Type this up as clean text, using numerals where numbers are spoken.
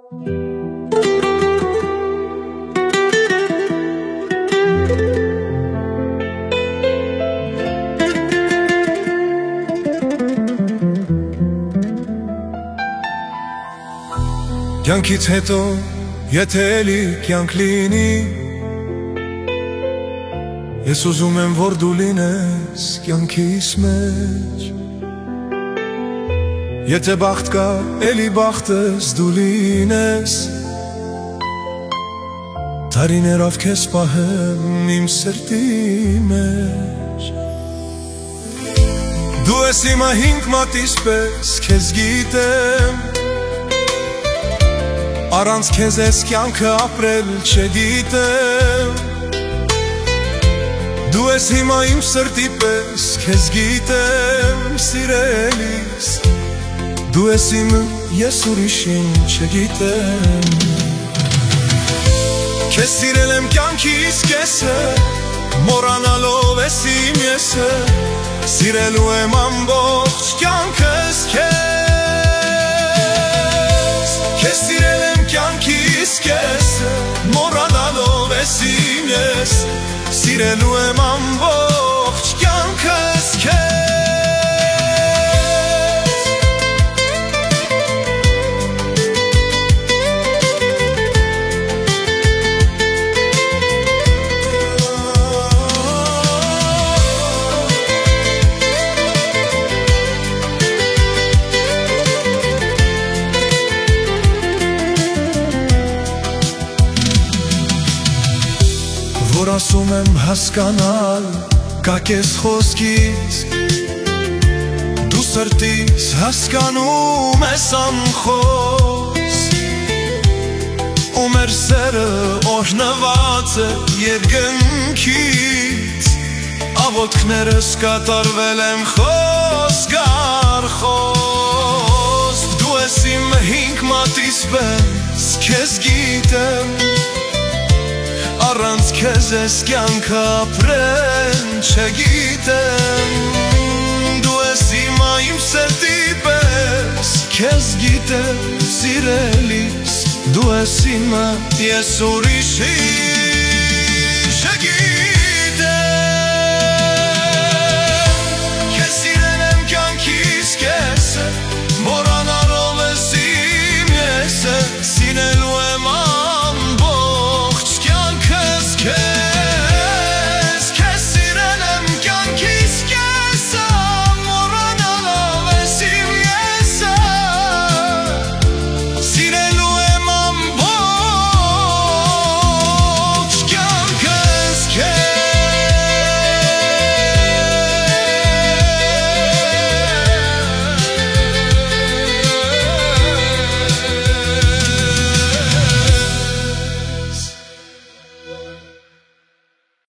Կյանքից հետո եթե էլի կյանք լինի, ես ուզում եմ որ դու լինես կյանքիս մեջ։ Եթե բախտ կա էլի բախտս դու լինես, տարիներով քեզ պահեմ իմ սրտի մեջ։ Դու ես իմը հինգ մատիս պես քեզ գիտեմ, առանց քեզ ես կյանքը ապրել չգիտեմ։ Դու ես հիմա իմ սրտի պես քեզ գիտեմ, սիրելիս, դու ես իմը, ես ուրիշին չգիտեմ։ Քեզ սիրել եմ կյանքիս կեսը, մոռանալով ես իմ եսը, սիրելու եմ ամբողջ կյանքս քեզ։ Քեզ սիրել եմ կյանքիս կեսը, մոռանալով ես իմ ես, սիրելու եմ ամբողջ կյանքս քեզ։ Որ ասում եմ հասկանալ կա կես խոսքից, դու սրտիս հասկանում ես անխոս, ու մեր սերը օրհնված է երկնքից, աղոթքներս կատարվել եմ խոսք առ խոսք։ Դու ես իմ հինգ մատիս պես քեզ գիտեմ, առանց քեզ ես կյանքը ապրել չգիտեմ։ Դու ես իմա իմ սրտի պես քեզ գիտեմ, սիրելիս, դու ես իմը, ես ուրիշի